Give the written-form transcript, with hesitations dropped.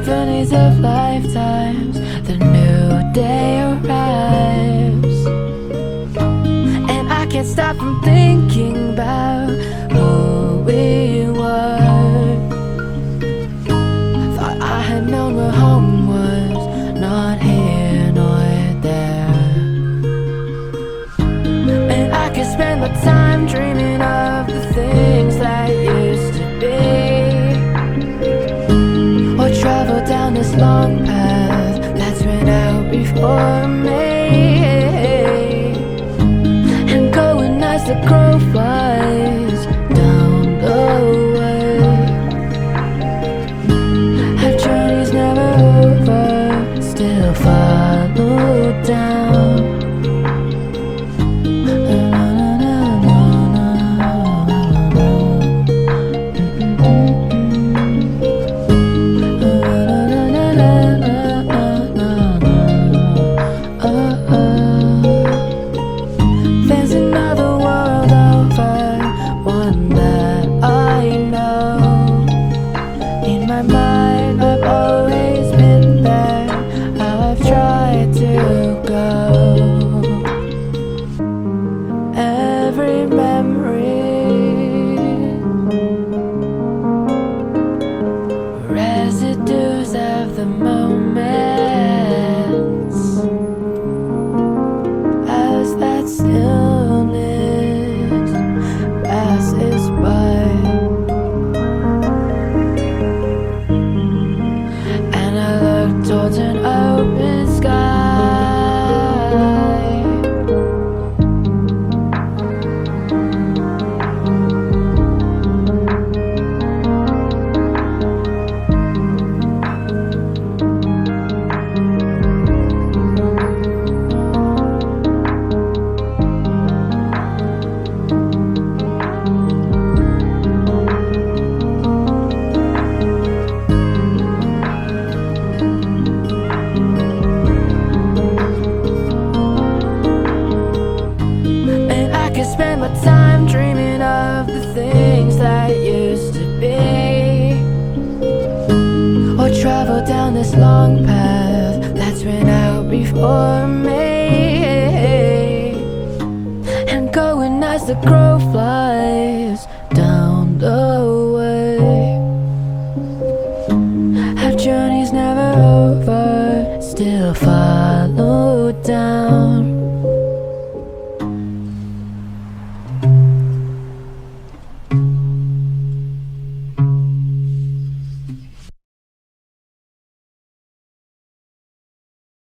symphonies of lifetimes, the new day arrives. And I can't stop from thinking about who we were. Thought I had known where home was, not here nor there. And I could spend my time dreaming of the things that used to be, or travel down this long path that's been out before me, and going as the crow flies down the way. Our journey's never over, still follow down. There's another world over, one that I know. In my mind I've always been there, how I've tried to go. Every memory, residues of the moments, as that stillness passes by, and I look towards an open sky. Spend my time dreaming of the things that used to be, or travel down this long path that's been out before me, and going as the crow flies down the way. Our journey's never over, still far